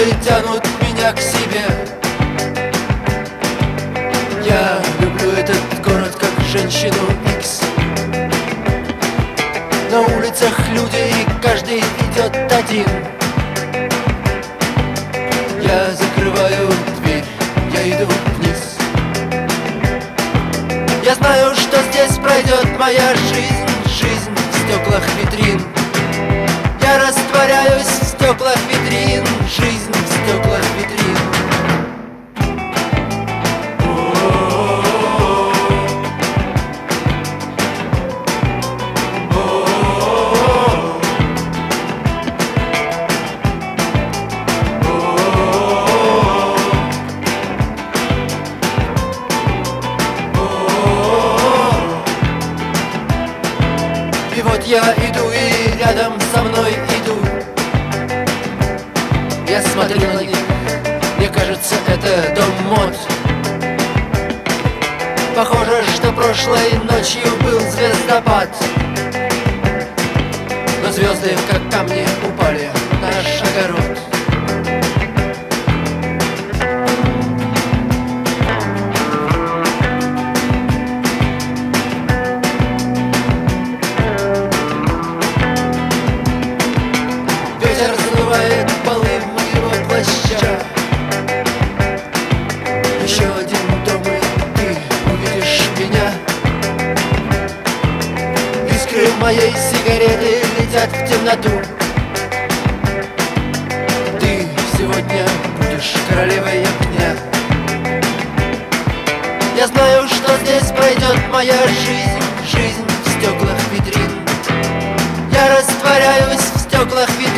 Струны тянут меня к себе. Я люблю этот город как женщину Икс. На улицах люди, и каждый идет один. Я закрываю дверь, я иду вниз. Я знаю, что здесь пройдет моя жизнь. Жизнь в стеклах витрин. Я растворяюсь в стеклах витрин. Жизнь в стеклах витрин. И вот я иду, и рядом со мной идут. Я смотрю на них, мне кажется, это дом мод. Похоже, что прошлой ночью был звездопад. Но звезды, как камни, упали на наш огород. Ветер смывает полы моего плаща. Еще один дом, и ты увидишь меня. Искры моей сигареты летят в темноту. Ты сегодня будешь королевой огня. Я знаю, что здесь пройдет моя жизнь. Жизнь в стеклах витрин. Я растворяюсь в стеклах витрин.